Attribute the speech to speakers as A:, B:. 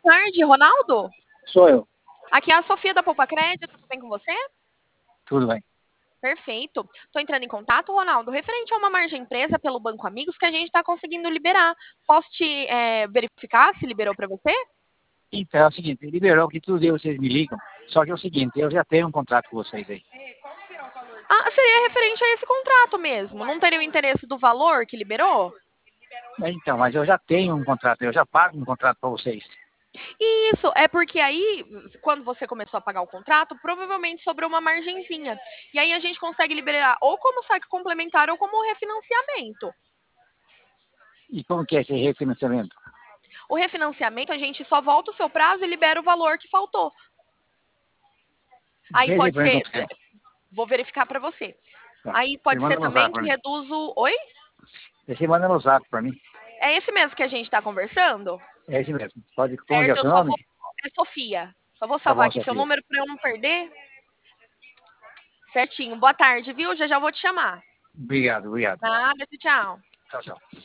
A: tarde, Ronaldo.
B: Sou eu.
A: Aqui é a Sofia da Poupa Crédito, tudo bem com você?
B: Tudo bem.
A: Perfeito. Estou entrando em contato, Ronaldo, referente a uma margem presa pelo Banco Amigos que a gente está conseguindo liberar. Posso te verificar se liberou para você?
B: Então é o seguinte, liberou que todo dia vocês me ligam, só que é o seguinte, eu já tenho um contrato com vocês aí.
A: Ah, seria referente a esse contrato mesmo. Não teria o interesse do valor que liberou?
B: Então, mas eu já tenho um contrato, eu já pago um contrato para vocês.
A: Isso, é porque aí, quando você começou a pagar o contrato, provavelmente sobrou uma margenzinha. E aí a gente consegue liberar ou como saque complementar ou como refinanciamento.
B: E como que é esse refinanciamento?
A: O refinanciamento, a gente só volta o seu prazo e libera o valor que faltou. Aí
B: Veja
A: pode
B: para mim
A: ser,
B: como que é.
A: vou verificar para você.
B: Tá.
A: Aí
B: Você
A: pode ser
B: manda no
A: também
B: zap para
A: que
B: mim.
A: reduz o. Oi?
B: Você manda no zap para mim.
A: É esse mesmo que a gente está conversando?
B: É esse mesmo. Pode, como que é o
A: Certo, eu
B: seu
A: só
B: nome?
A: vou. É Sofia. Só vou
B: Tá
A: salvar
B: bom,
A: aqui seu
B: Sofia.
A: número para eu não perder. Certinho. Boa tarde, viu? Já já vou te chamar.
B: Obrigado, obrigado.
A: Nada, tchau.
B: Tchau, tchau.